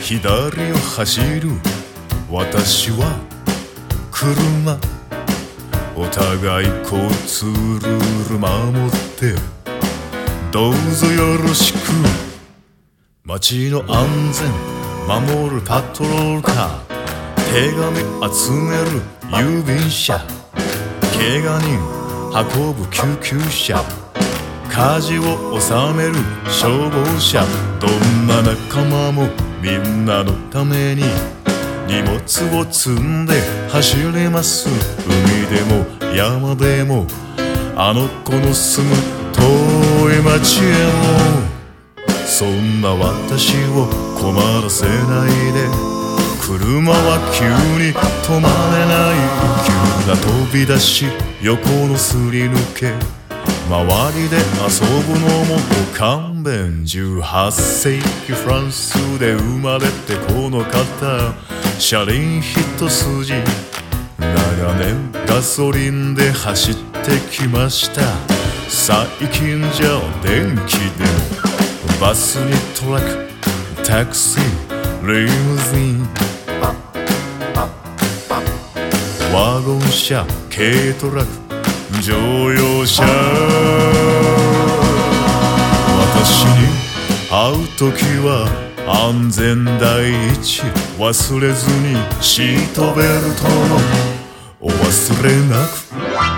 左を走る私は車、お互い交通ルール守ってどうぞよろしく。街の安全守るパトロールカー、手紙集める郵便車、怪我人運ぶ救急車、火事を収める消防車、どんな仲間もみんなのために荷物を積んで走ります。海でも山でもあの子の住む遠い町へも、そんな私を困らせないで。車は急に止まれない、急な飛び出し横のすり抜け、周りで遊ぶのもご勘弁。18世紀フランスで生まれてこの方、車輪一筋長年ガソリンで走ってきました。最近じゃ電気でもバスにトラックタクシーリムジンワゴン車軽トラック乗用車、私に会うときは安全第一、忘れずにシートベルトもお忘れなく。